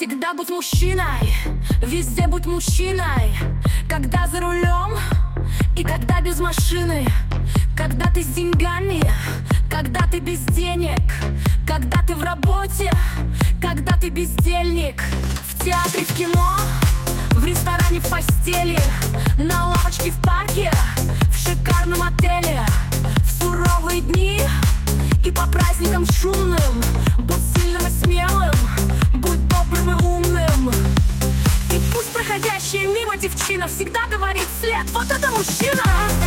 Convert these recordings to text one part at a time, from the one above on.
Всегда будь мужчиной, везде будь мужчиной. Когда за рулем и когда без машины. Когда ты с деньгами, когда ты без денег. Когда ты в работе, когда ты бездельник. В театре, в кино, в ресторане, в постели. На лавочке, в парке, в шикарном отеле. В суровые дни и по праздникам шумным. Будь сильным и смелым, будь добрым и умным. И пусть проходящая мимо девчина всегда говорит вслед: вот это мужчина!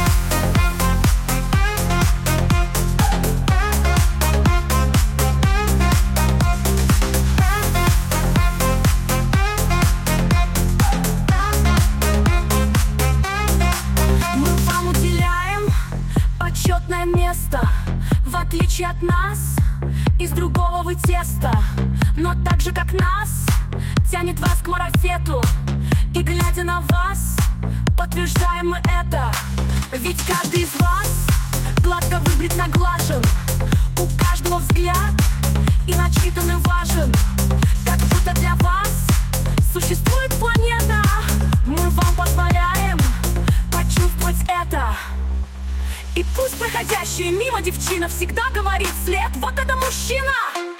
Мы вам уделяем почетное место. В отличие от нас, из другого вы теста. Но так же, как нас, тянет вас к марафету. И глядя на вас, подтверждаем мы это. Ведь каждый из вас гладко выбрит, наглажен. У каждого взгляд и начитан и важен. Как будто для вас существует планета. Мы вам позволяем почувствовать это. И пусть проходящая мимо девчина всегда говорит вслед: вот это мужчина!